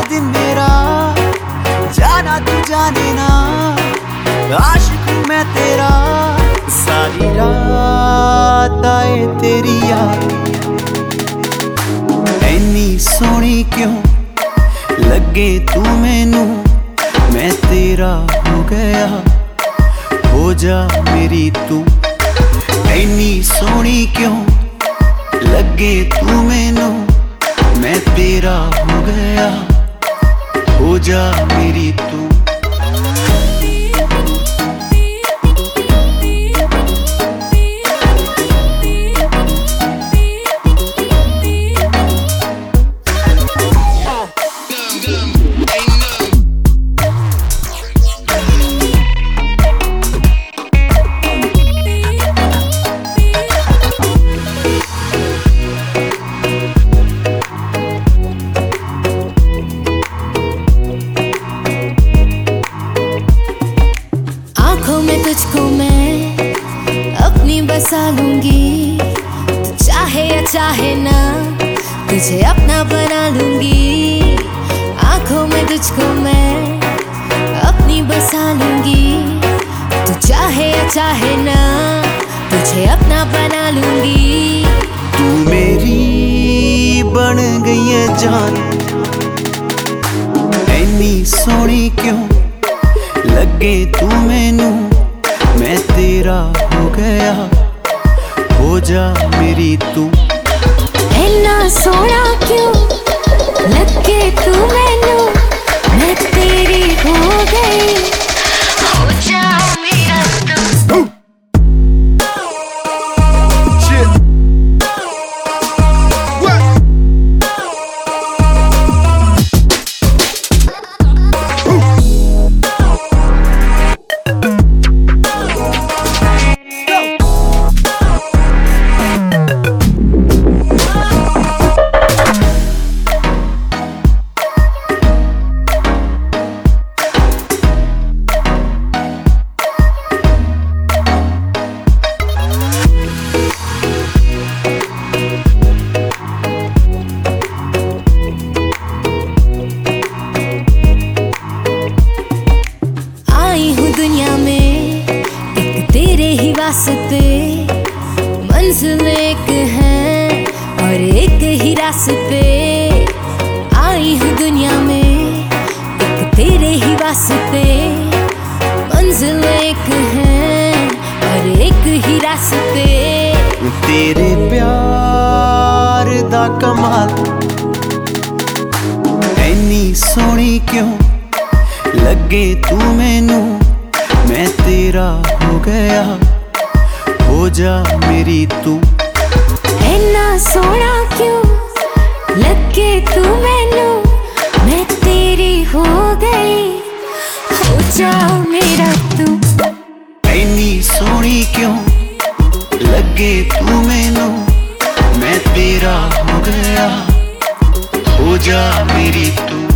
दिन मेरा, जाना तू जाने ना, आशिक हूँ मैं तेरा। सारी रात आए तेरी याद, ऐनी सोहनी क्यों लगे तू मैनू, मैं तेरा हो गया, हो जा मेरी तू। ऐनी सोहनी क्यों लगे तू मैनू, मैं तेरा हो गया, हो जा मेरी तू। तुझको मैं अपनी बसा लूंगी, तू चाहे या चाहे ना, तुझे अपना बना लूंगी। आंखों में तुझको मैं अपनी बसा लूंगी, तू चाहे या चाहे ना, तुझे अपना बना लूंगी। तू मेरी बन गई है जान, ऐनी सोहनी क्यों लगे तू मैनू, मैं तेरा हो गया, हो जा मेरी तू। ऐना सोहना क्यों लगे तू मैनू, मैं तेरी हो गई, हो जा मेरा तू। दुनिया में एक तेरे ही वास्ते, मंजिल एक है और एक ही रास्ते। आई हूँ दुनिया में एक तेरे ही वास्ते, मंजिल एक है और एक ही रास्ते। तेरे प्यार दा कमाल, ऐनी सोहनी क्यों लगे तू मैनू, मैं तेरा हो गया, हो जा मेरी तू। ऐना सोहना क्यों लगे तू मैनू, मैं तेरी हो गई, हो जा मेरा तू। ऐनी सोहनी क्यों लगे तू मैनू, मैं तेरा हो गया, हो जा मेरी तू।